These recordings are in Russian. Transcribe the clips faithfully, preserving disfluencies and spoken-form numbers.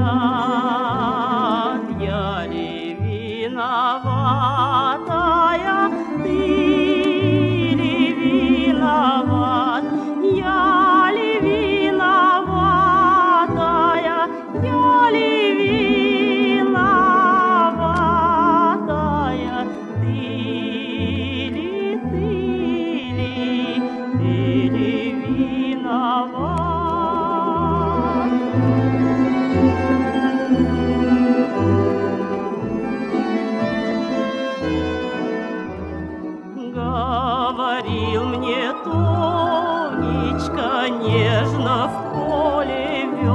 я ли виноватая, ты ли виноват, я ли виноватая, я ли виноватая, ты ли, ты ли, ты ли виноват? Говорил мне Тонечка, нежно в поле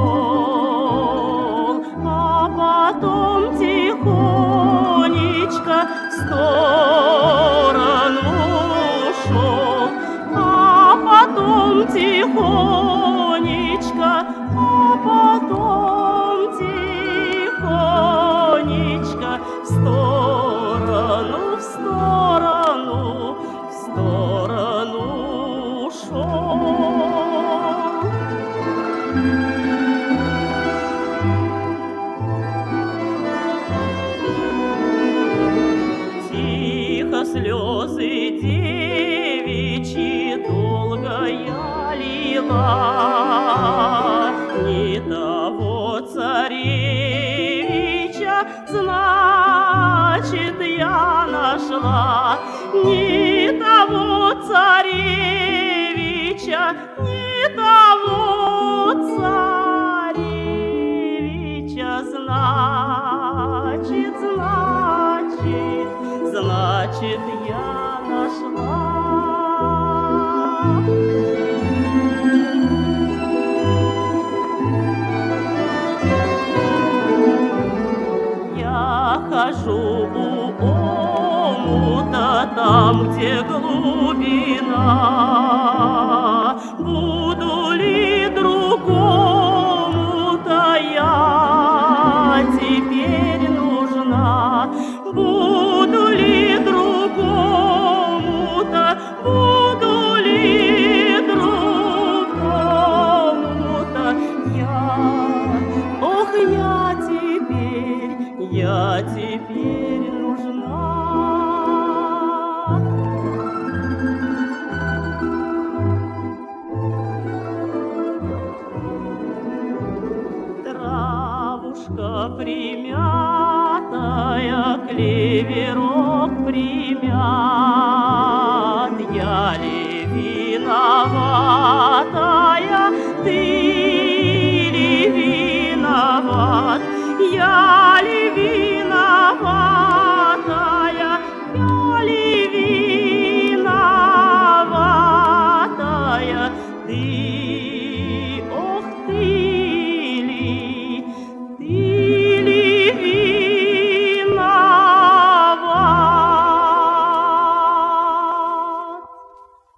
вел, а потом тихонечко в сторону ушел, а потом тихонечко, а потом тихонечко в сторону, в сторону, в сторону ушел. Тихо слезы девичьи долго я лила, не того царевича, значит, я нашла, не того царевича, не того царевича, значит, значит, значит, я нашла. Я хожу у омута, там, где глубина, буду ли другому-то я теперь нужна, буду ли другому-то, буду ли другому-то я, ох, я теперь, я теперь нужна. Травушка примятая, клеверок примят, я ли виноватая, ты ли виноват, я ли виноват?